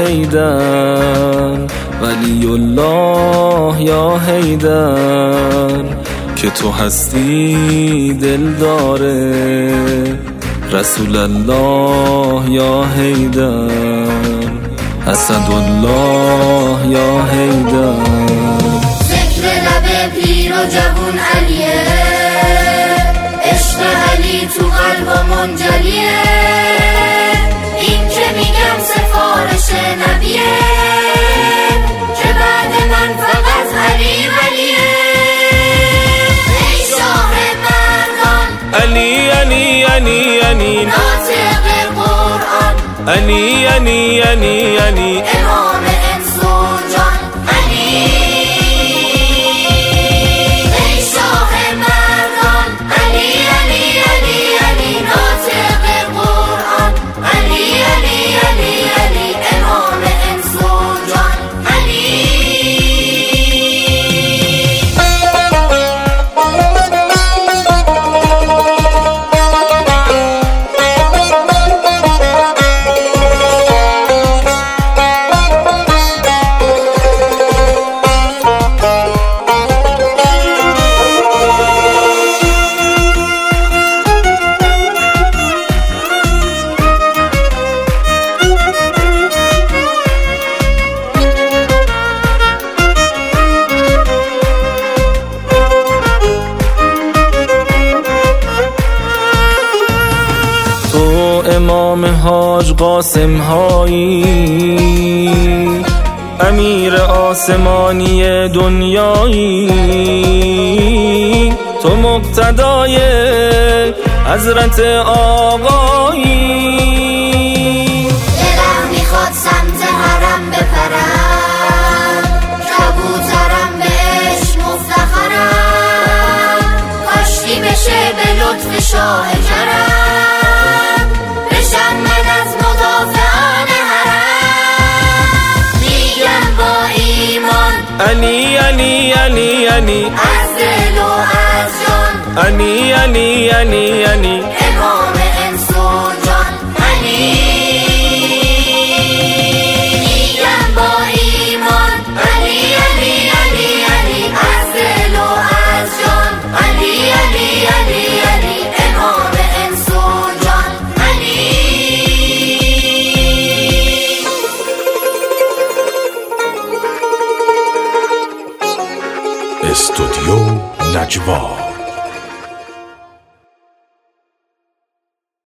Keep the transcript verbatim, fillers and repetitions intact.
حیدر، ولی الله یا حیدر، که تو هستی دل داره رسول الله یا حیدر، اسد الله یا حیدر. ذکر لب پیر و جوون علیه، عشق علی تو قلب و منجلیه، این که میگم سفارش نبیه، که بعد من فقط علی ولیه. ای شاه مردان علی علی علی علی ناطق قرآن، علی علی علی علی امام انس و جان علی. ای شاه مردان علی علی علی علی ناطق قرآن، علی علی علی علی امام انس و جان علی. تو امام حاج قاسم هایی، امیر آسمانی دنیایی، تو مقتدای حضرت آقایی. دلم میخواد سمت حرم بپرم، کبوترم بهش مفتخرم، کاشکی بشه به لطف شاه کرم، بشم من از مدافعان حرم. میگم با ایمان علی علی علی علی از دل و از جان، علی علی علی علی امام انس و جان علی. میگم با ایمان علی علی علی علی از دل و از جان، علی علی علی علی امام انس و جان علی. استودیو نجوا.